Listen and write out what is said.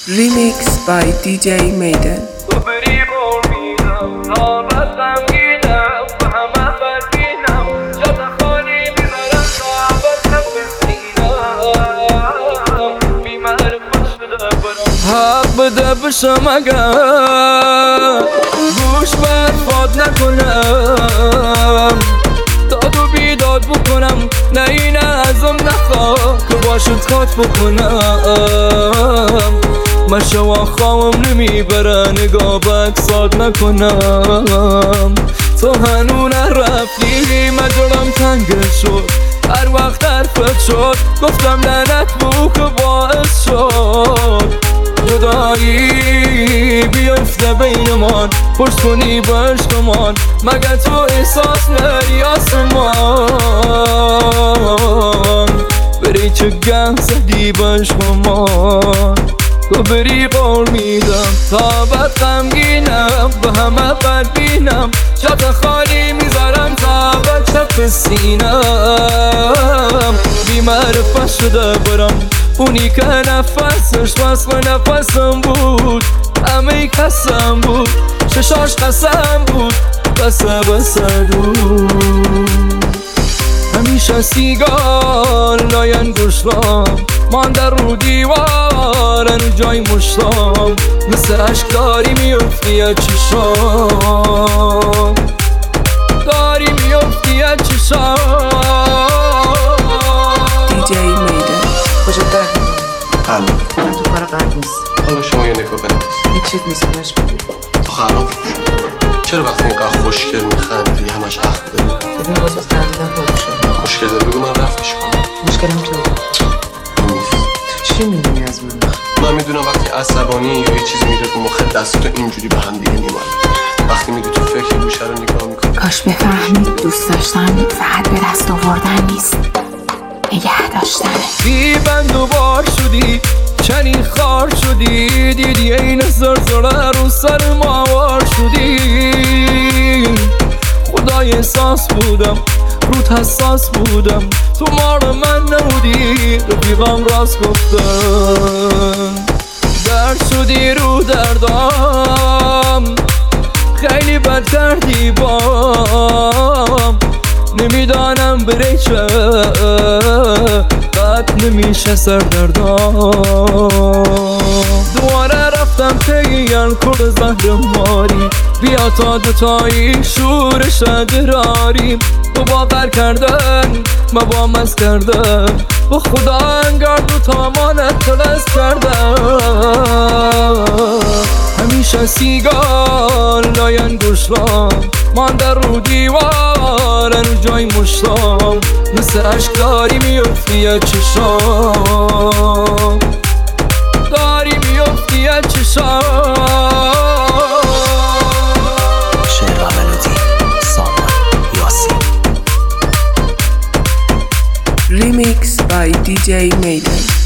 Remix by DJ Maiden. حق بده بشم اگر گوش به حرفات نکنم، داد و بیداد بکنم، نه این ازم نخواه که باشد خاط بکنم. من شوا خواهم نمیبره نگاه به اکسات نکنم. تو هنو نرفتی من جلم تنگ شد، هر وقت حرفت شد گفتم لعنت بو که باعث شد جدایی بیفته بینمان، پرس کنی با عشقمان، مگه تو احساس نری آسمان. بری چه گم زدی با عشقمان، تو بری قول میدم تا بد غمگینم، به همه بدبینم، جات خالی میذارم تا بد چپ سینم. بی‌معرفت شده برم اونی که نفسش وصل نفسم بود، همه کسم بود، ششاش قسم بود، بسه دود. همیشه سیگار لاین گوشلام مانده رو دیوار، رو جای مشتام مثل عشق داری میفتی از چشام، داری میفتی از چشام. DJ Maiden. کجا درد میکنه؟ قلب من تو کار قلب نیست. حالا شما یه نگاه بنویس. هیچ چیز نیست باش بگیر. تو خراب شد. چرا وقتی اینقدر خوشگل میخندی همش اخ داری؟ ببین باز از خندیدن پاک شد. مشکل داری بگو من رفتش کنم. مشکلم تو نیست. تو چی میدونی از من؟ من میدونم وقتی عصبانی یا یه چیزی میره تو مخت دستتو اینجوری به هم دیگه میمونه. وقتی میگی تو فکر گوشه رو نگاه میکنی. کاش بفهمید دوست داشتن فقط به دست آوردن نیست، نگه داشتنه. بی بند و بار شدی چنین خار شدی، دیدی این زرزره رو سر ماوار شدی. خدای احساس بودم روت حساس بودم، تو مار من نبودی رفیقم راست گفتم. درد شدی رو دردام خیلی بد کردی بام، نمیدانم بره چه قد نمیشه سردردام. دوباره رفتم پیگن کرد زهر ماری، بیا تا دوتایی شورش دراریم. تو باور کردن من با مز کردم، با خدا انگار دوتا مانت تلس کردم. همیشه سیگار لاین گوشلام مانده رو دیوار، رو جای مشتام مثل عشق داری میفتی از چشام، داری میفتی از چشام. شعر و ملودی سامان یاسین. Remix by DJ Maiden.